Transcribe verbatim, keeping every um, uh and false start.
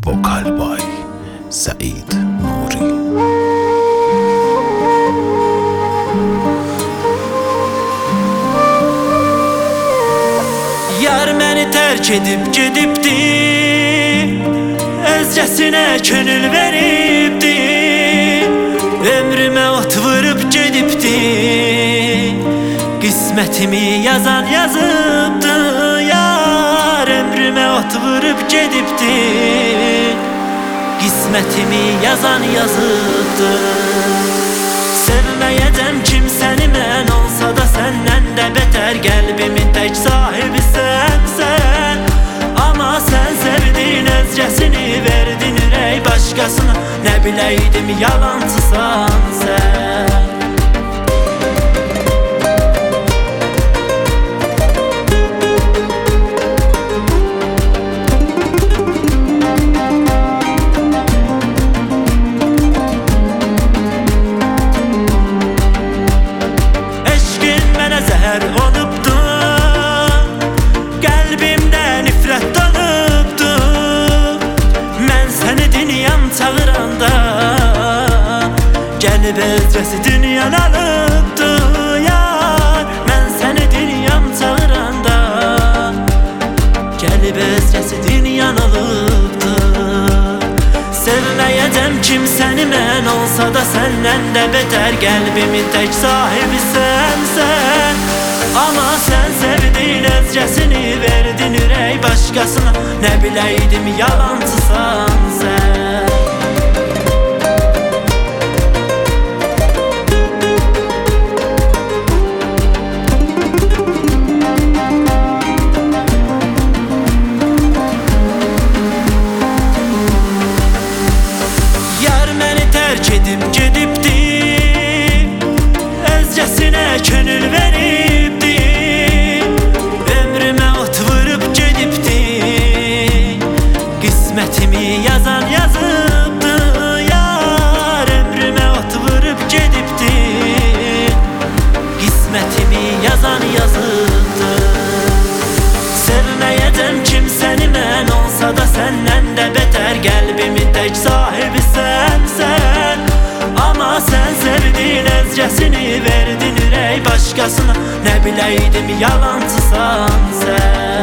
Vokal by Said Nuri. Yar məni tərk edib gedibdi, özgəsinə könül veribdi, ömrümə ot vurub gedibdi, qismətimi yazan yazıbdı. Yar ömrümə ot vurub gedibdi, qismətimi yazan yazıbdı. Sevməyəcəm kimsəni mən, olsa da səndən də betər, qəlbimin tək sahibi sənsən. Amma sən sevdin özgəsini, verdin ürək başqasına, nə biləydim yalancısan sən. Zəhər olubdu, qəlbimdə nifrət dolubdu. Mən səni dünyam çağıranda, gəlib özgəsi dünyan alıbdu. Yar, mən səni dünyam çağıranda, gəlib özgəsi dünyan alıbdı. Sevməyəcəm kimsəni mən, olsa da səndən də betər, qəlbimin tək sahibi sənsən. Amma sən sevdin özgəsini, verdin ürək başqasına, nə biləydim yalancısan sən. Gedib gedibdi, özgəsinə könül veribdi, ömrümə ot vurub gedibdi, qismətimi yazan yazıbdı. Yar ömrümə ot vurub gedibdi, qismətimi yazan yazıbdı. Sevməyəcəm kimsəni mən, olsa da səndən də betər, qəlbimin tək sahibi sənsən. Amma sən sevdin özgəsini, verdin ürək başqasına, nə biləydim yalancısan sən.